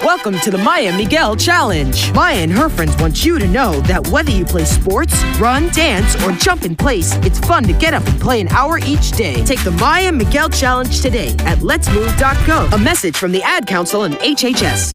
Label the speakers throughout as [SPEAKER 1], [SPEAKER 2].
[SPEAKER 1] Welcome to the Maya Miguel Challenge. Maya and her friends want you to know that whether you play sports, run, dance, or jump in place, it's fun to get up and play an hour each day. Take the Maya Miguel Challenge today at letsmove.gov. A message from the Ad Council and HHS.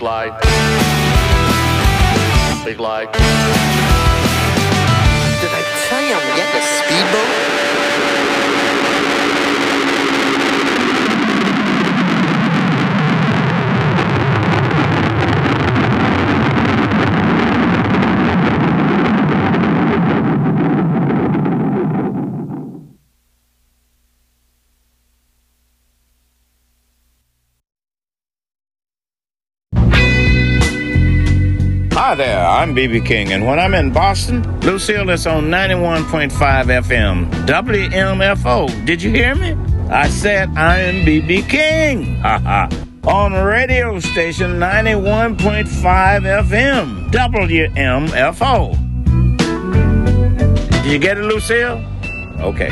[SPEAKER 2] light. Big light.
[SPEAKER 3] Did I tell you I'm getting a speedboat?
[SPEAKER 4] Hi there, I'm B.B. King, and when I'm in Boston, Lucille is on 91.5 FM, WMFO. Did you hear me? I said I am B.B. King. On radio station 91.5 FM, WMFO. Did you get it, Lucille? Okay.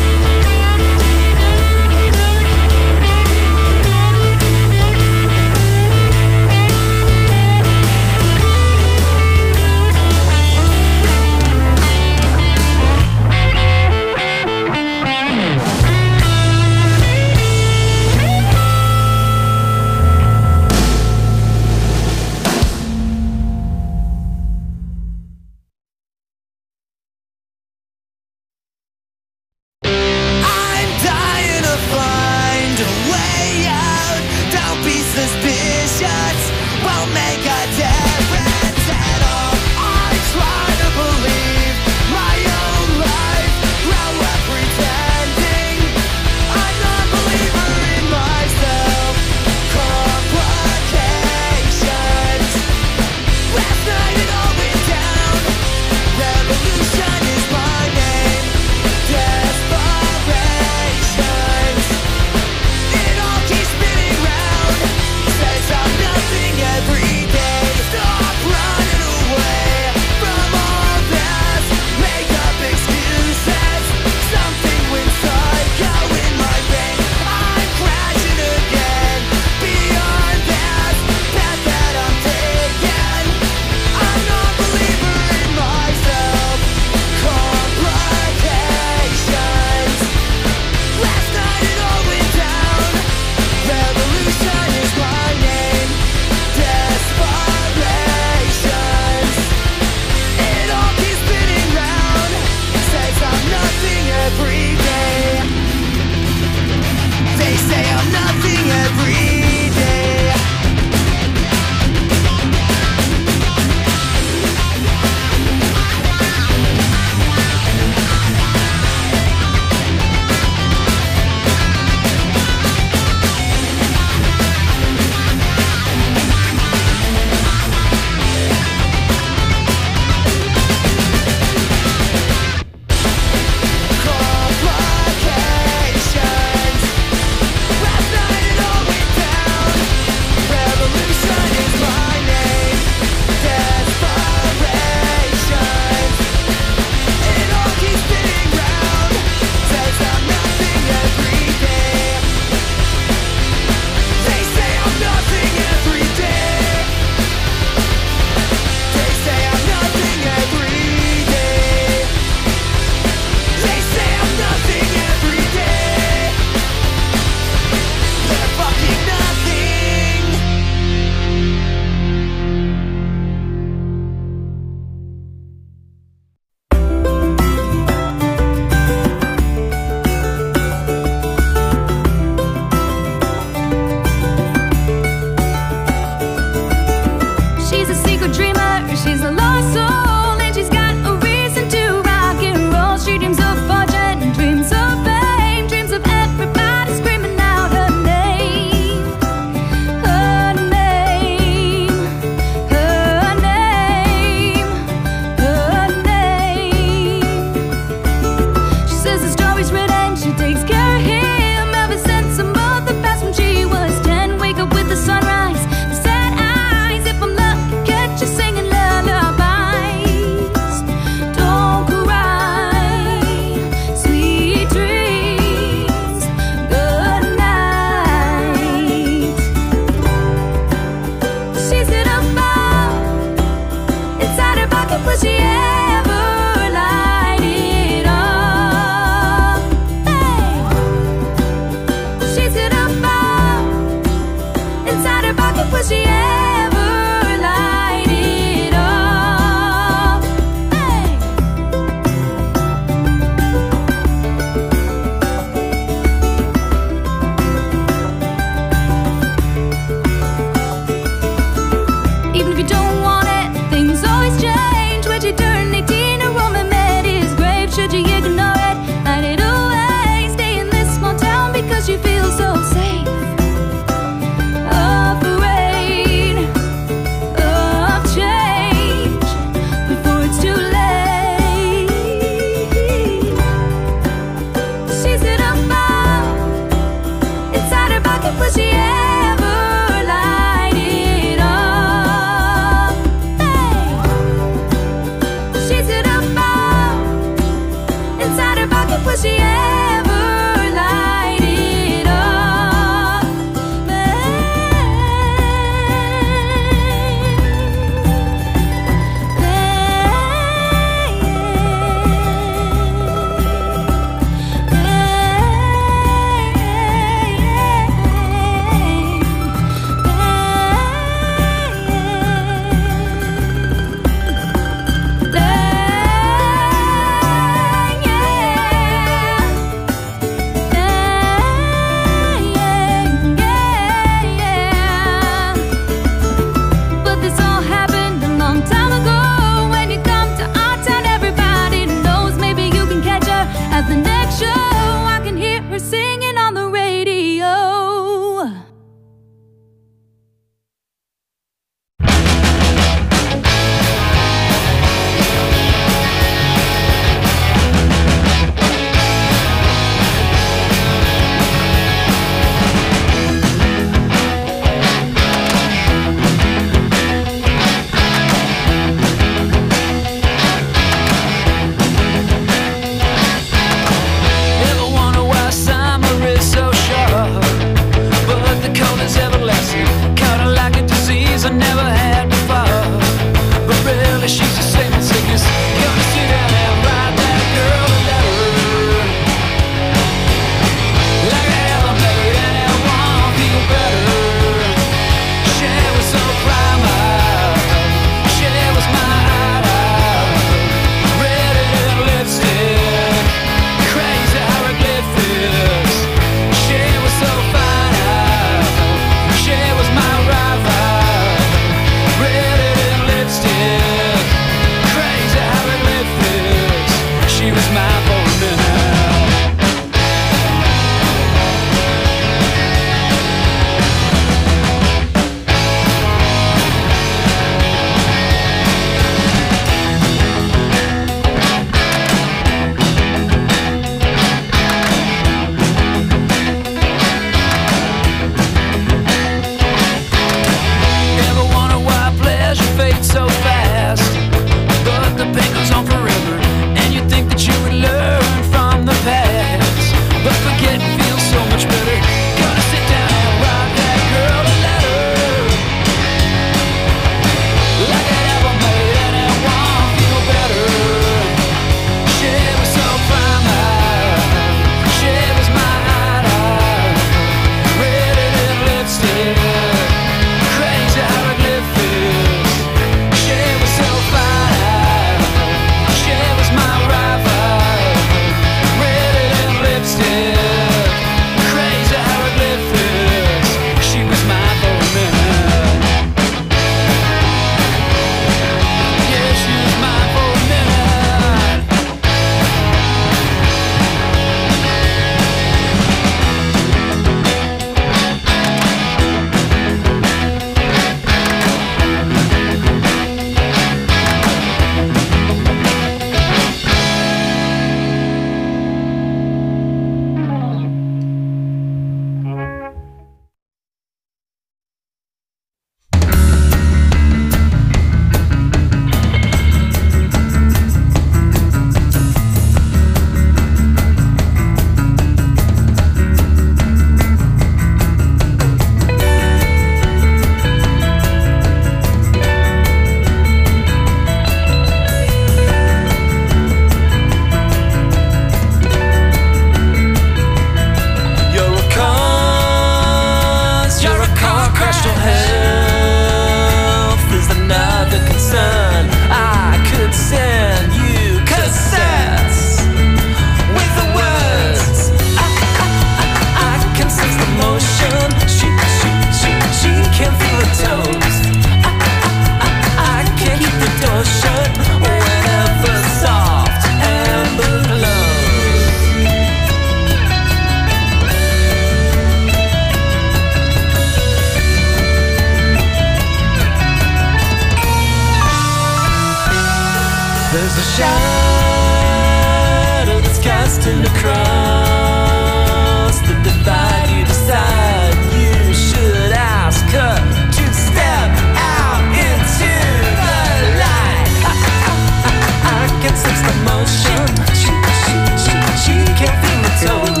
[SPEAKER 2] and across the divide, you decide you should ask her to step out into the light. I can sense the motion. She can't feel my toes.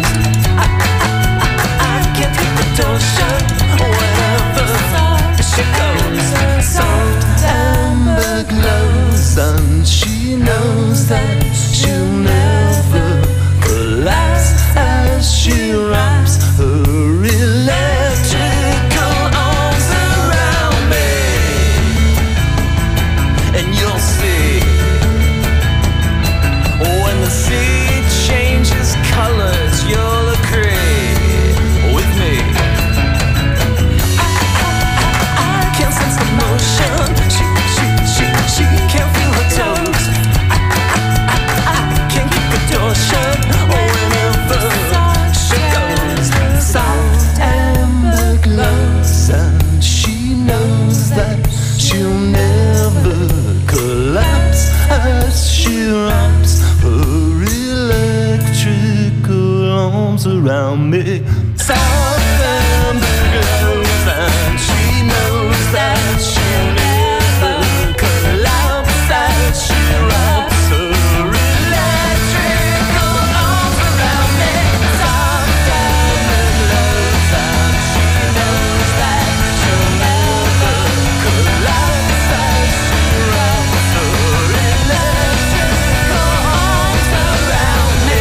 [SPEAKER 2] I can't keep the door shut whenever she goes. Soft amber glows, and she knows that she'll never collapse as she wraps her electrical arms around me. And you'll see when the sea changes colors, you'll agree with me. I can't sense the motion. She can't feel her toes. I can't keep the door shut whenever she goes. Soft amber glows, and she knows that she'll never collapse as she wraps her electrical arms around me. Soft amber glows, and she knows that she'll never collapse as she wraps her electrical arms around me. Soft amber glows, and she knows that she'll never collapse as she wraps her electrical arms around me.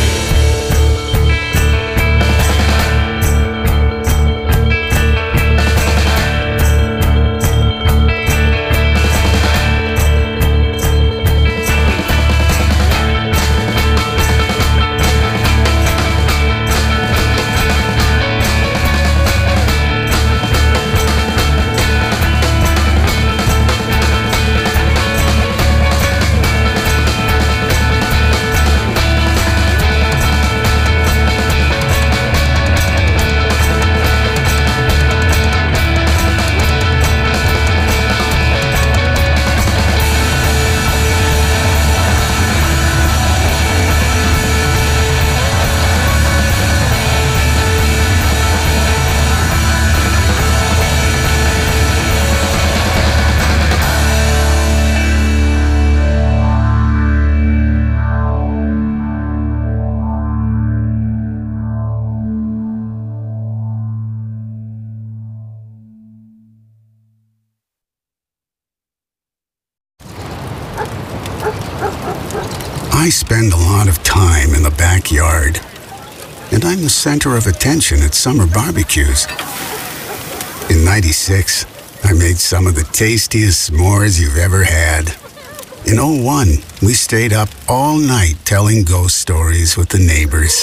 [SPEAKER 5] I spend a lot of time in the backyard, and I'm the center of attention at summer barbecues. In '96, I made some of the tastiest s'mores you've ever had. In '01, we stayed up all night telling ghost stories with the neighbors.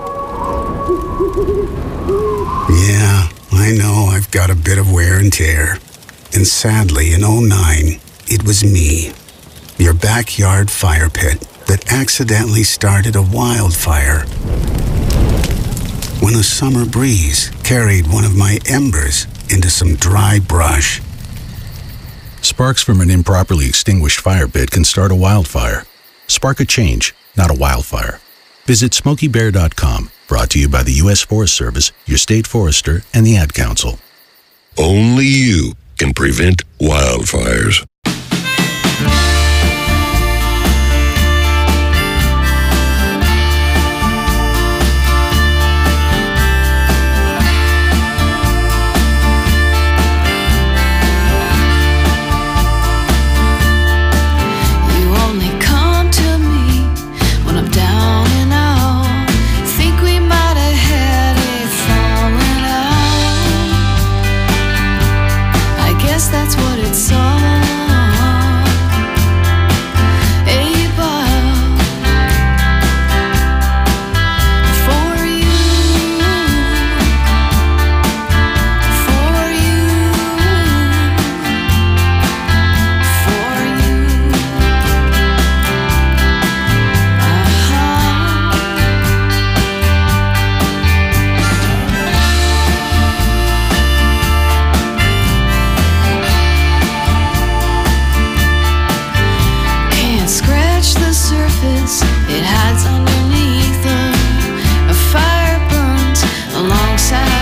[SPEAKER 5] Yeah, I know I've got a bit of wear and tear. And sadly, in '09, it was me, your backyard fire pit, that accidentally started a wildfire. When a summer breeze carried one of my embers into some dry brush.
[SPEAKER 6] Sparks from an improperly extinguished fire pit can start a wildfire. Spark a change, not a wildfire. Visit SmokeyBear.com, brought to you by the U.S. Forest Service, your state forester, and the Ad Council.
[SPEAKER 7] Only you can prevent wildfires.
[SPEAKER 8] That's what it's all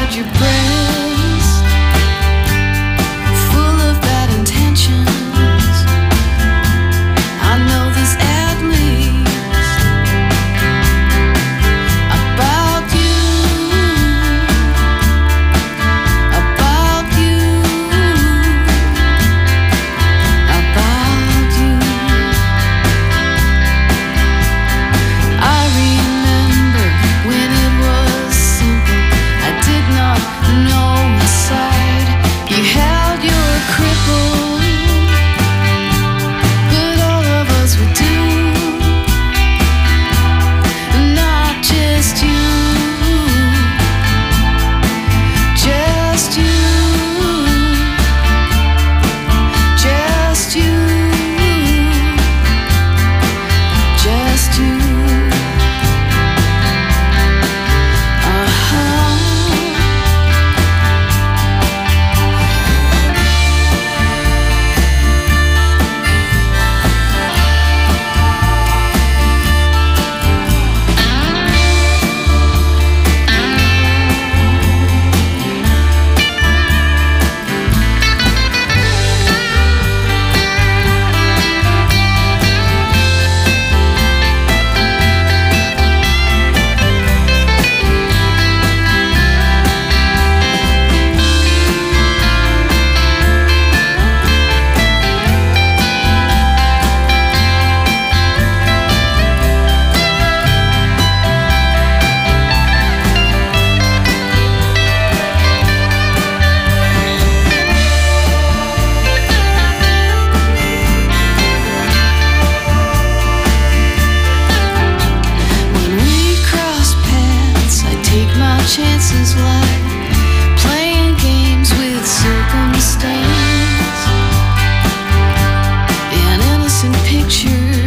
[SPEAKER 8] inside your breast, full of bad intentions. I know this at least about you, about you, about you. I remember when it was simple. I did not know inside you held your cripple, but all of us would do, not just you, just you, just you, just you. When we cross paths, I take my chances like playing games with circumstance. An innocent picture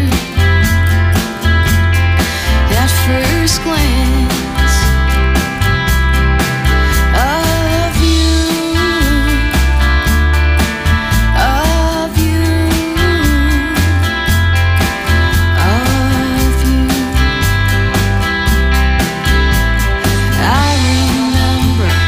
[SPEAKER 8] at first glance of you, of you, of you. I remember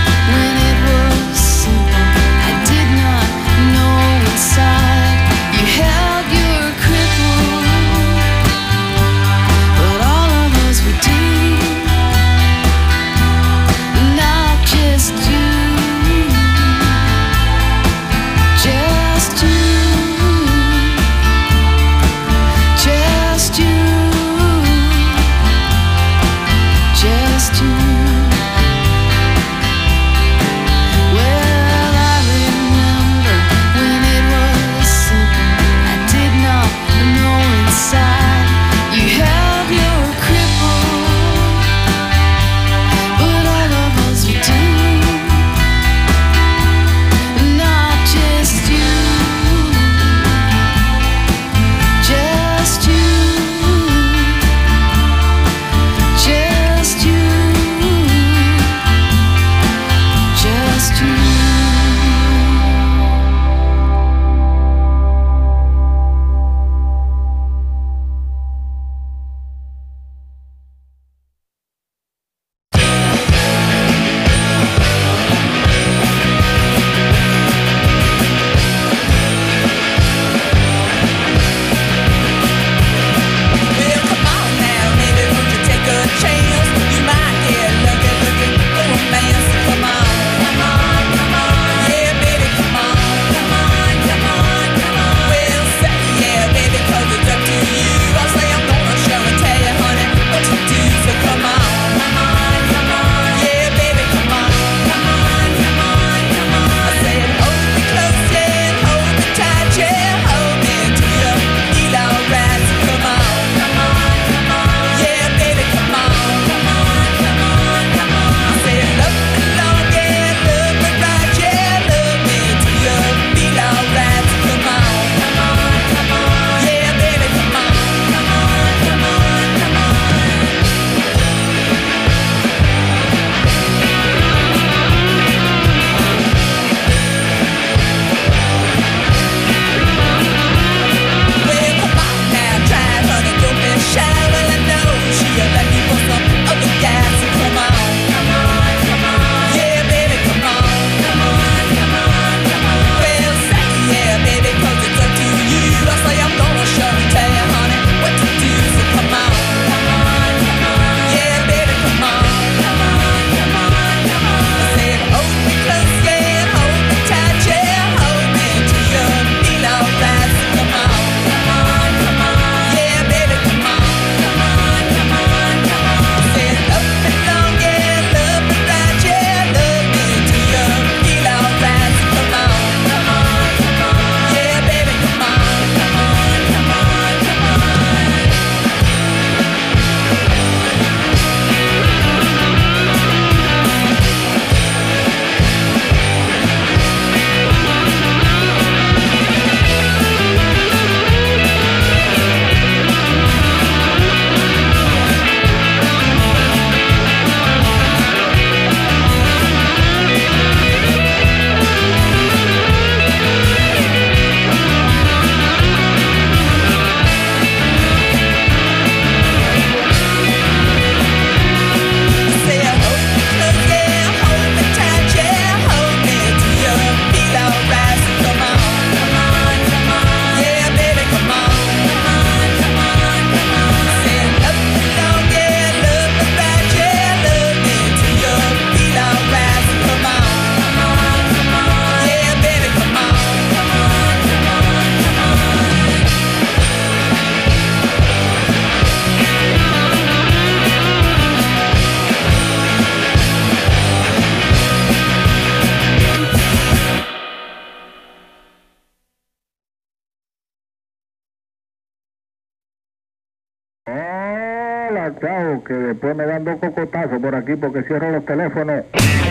[SPEAKER 9] chao, que después me dan 2 cocotazos por aquí porque cierro los teléfonos.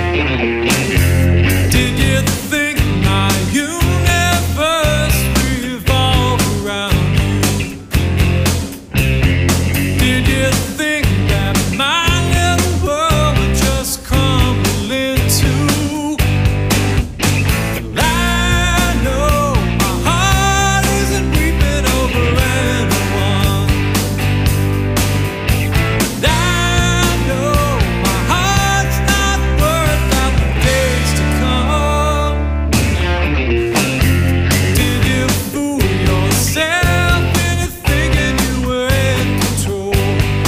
[SPEAKER 2] Did you think my universe revolved around you? Did you think that my little world would just crumble into? I know my heart isn't weeping over anyone. I know my heart's not worth out the days to come. Did you fool yourself into thinking you were in control?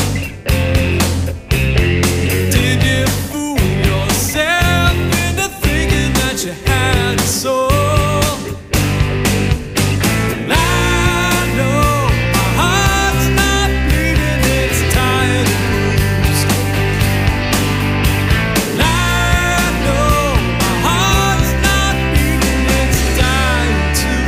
[SPEAKER 2] Did you fool yourself into thinking that you had a soul? I know my heart's not bleeding, it's tired and bruised. I know my heart's not beating, it's dying too.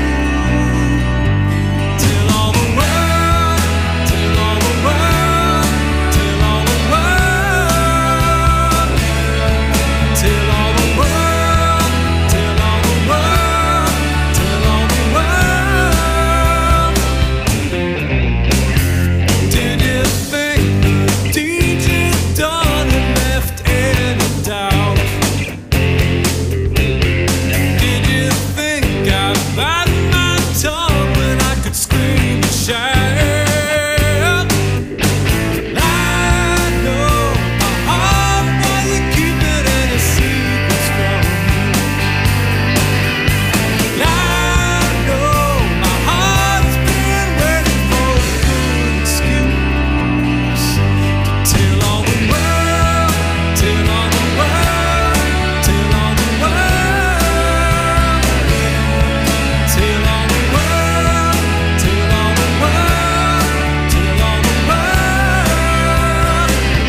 [SPEAKER 2] Till all the world, till all the world, till all the world, till all the world, till all the world, till all the world. Did you think the deed you'd done had left any doubt? Did you think I'd bite my tongue when I could scream and shout? I know my heart wasn't keeping any secrets from me. I know my heart's been waiting for a good excuse to tell all the world, tell all the world, tell all the world, tell all the world, tell all the world, tell all the world.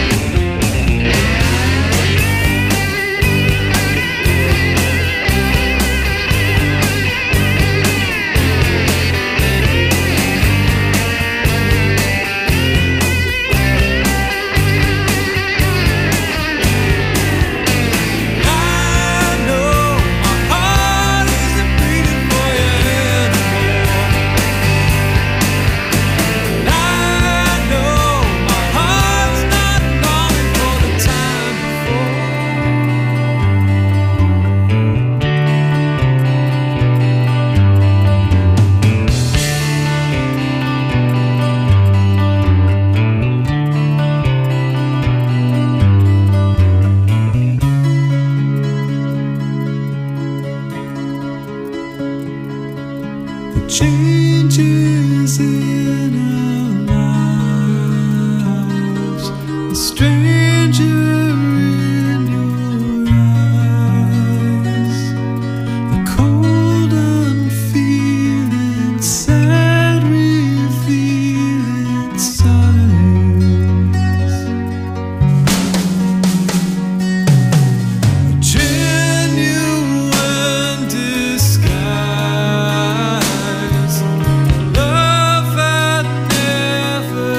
[SPEAKER 2] I know my heart isn't beating for you anymore. I know my heart's not longing for the time before. The changes in our lives, the stranger in your eyes, the cold unfeeling, sad revealing signs, a genuine disguise, love that never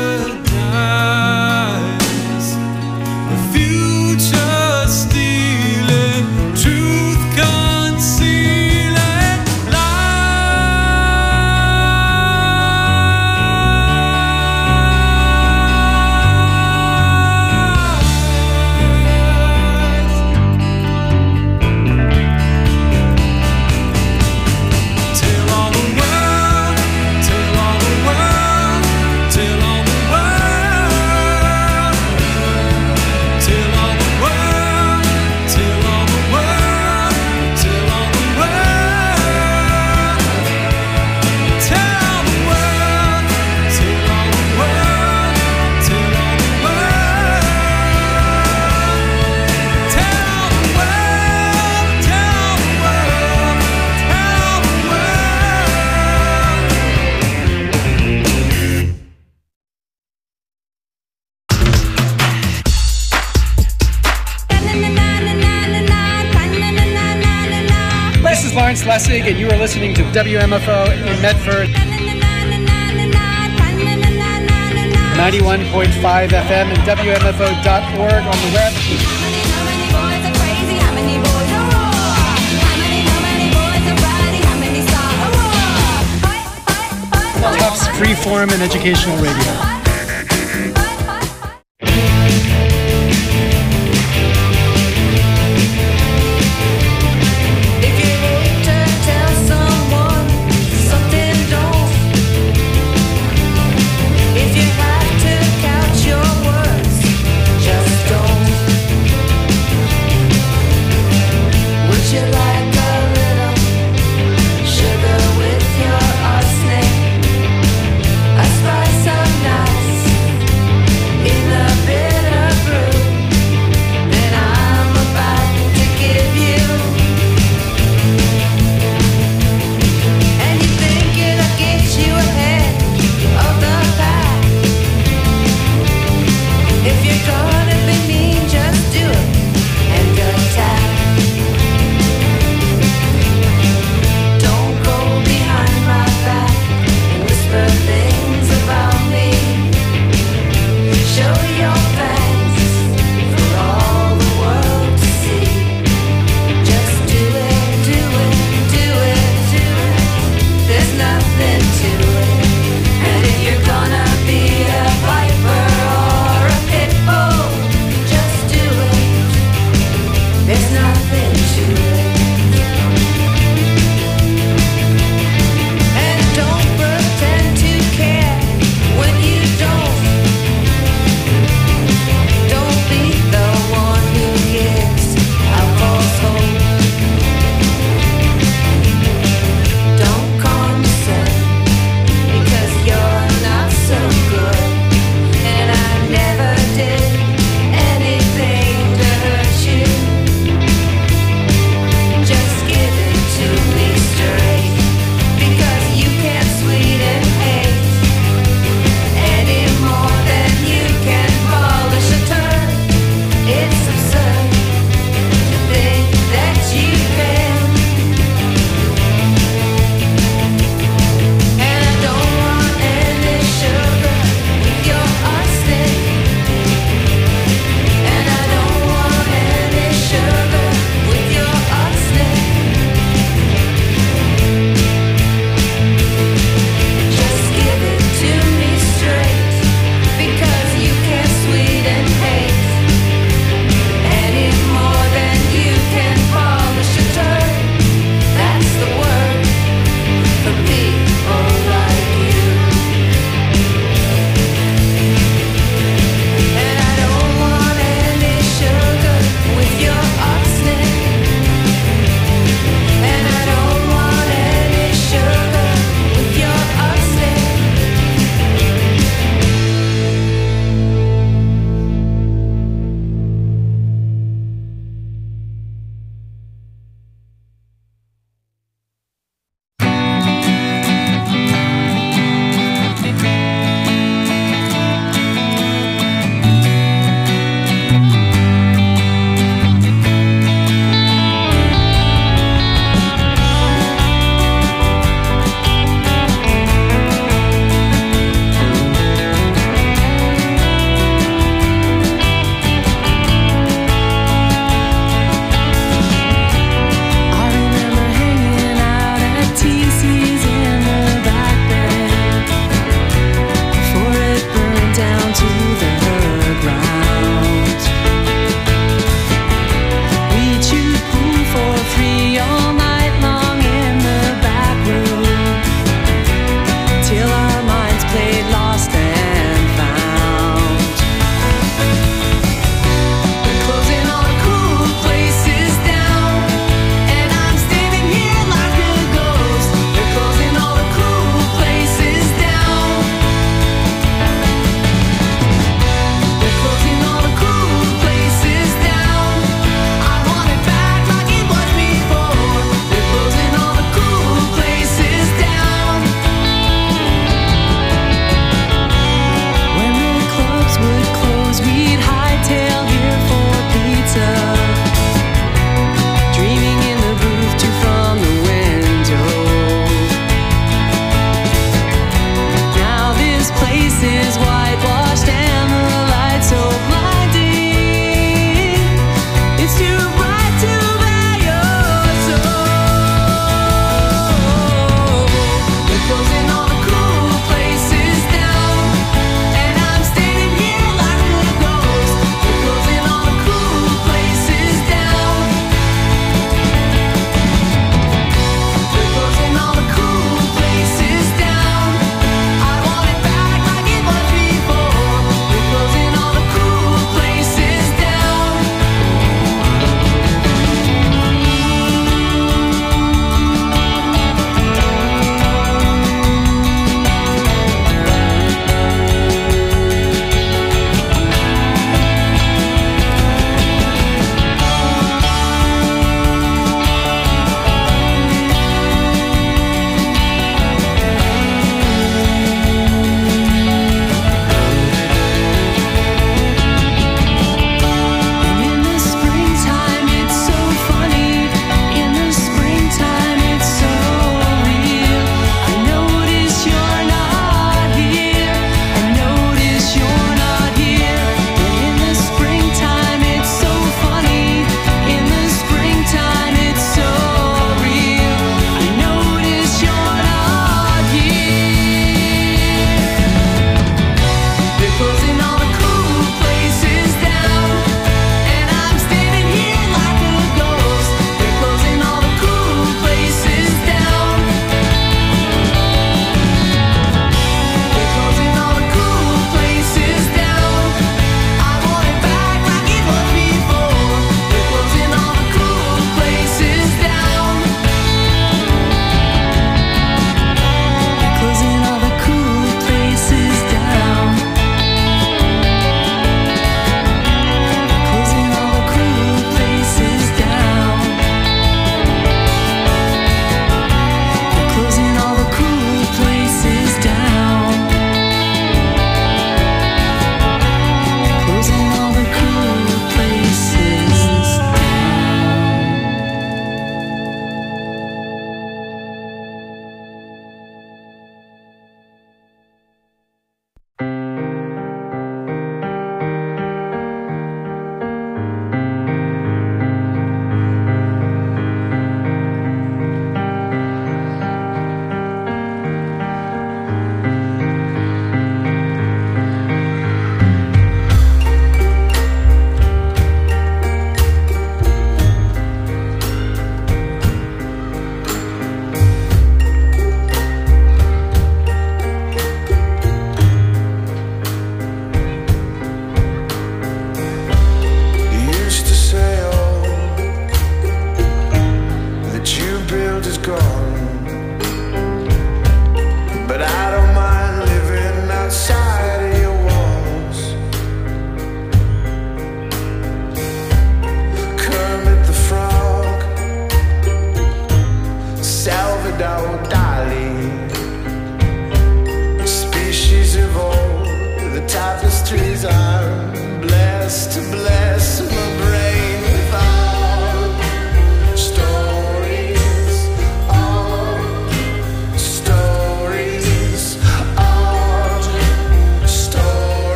[SPEAKER 2] dies, the future stealing, truth concealing lies. Tell all the world, tell all the world, tell all the world, tell all the world, tell all the world, tell all the world, tell all the world, tell all the world, tell all the world, tell all the world, tell all the world, tell all the
[SPEAKER 10] This is Lawrence Lessig, and you are listening to WMFO in Medford. 91.5 FM and WMFO.org on the web. Tufts Freeform and Educational Radio.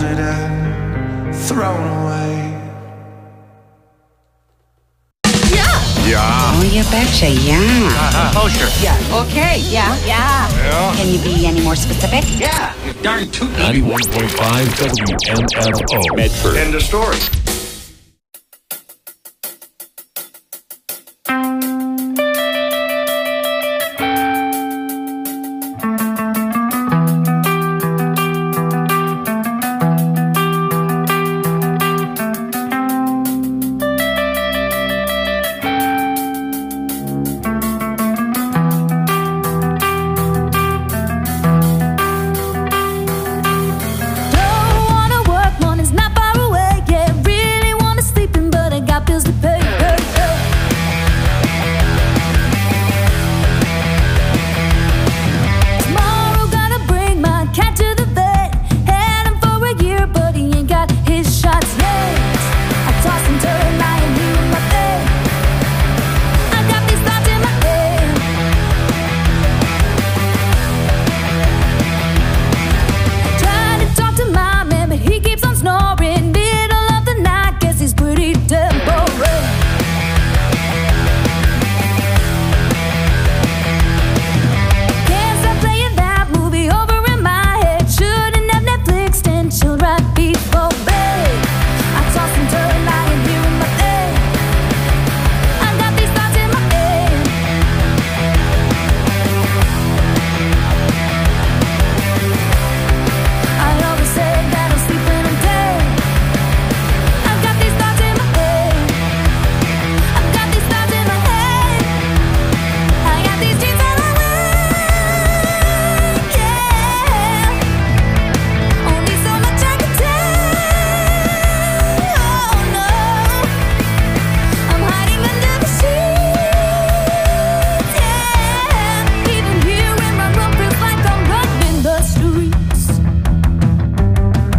[SPEAKER 2] could have thrown away.
[SPEAKER 11] Yeah. Oh, you betcha, yeah.
[SPEAKER 12] Oh, sure.
[SPEAKER 11] Yeah. Okay, yeah.
[SPEAKER 12] Yeah.
[SPEAKER 11] Can you be any more specific?
[SPEAKER 12] Yeah. You're darn tootin'.
[SPEAKER 7] 91.5 WMFO.
[SPEAKER 12] Medford. End of story.